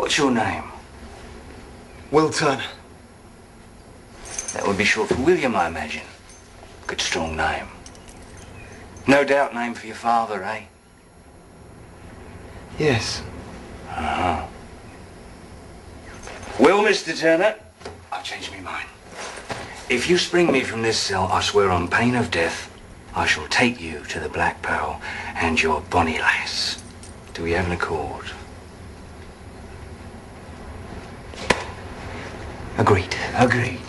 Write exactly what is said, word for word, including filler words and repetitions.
What's your name? Will Turner. That would be short for William, I imagine. Good strong name. No doubt name for your father, eh? Yes. Uh-huh. Well, Mister Turner, I've changed my mind. If you spring me from this cell, I swear on pain of death, I shall take you to the Black Pearl and your bonny lass. Do we have an accord? Agreed. Agreed.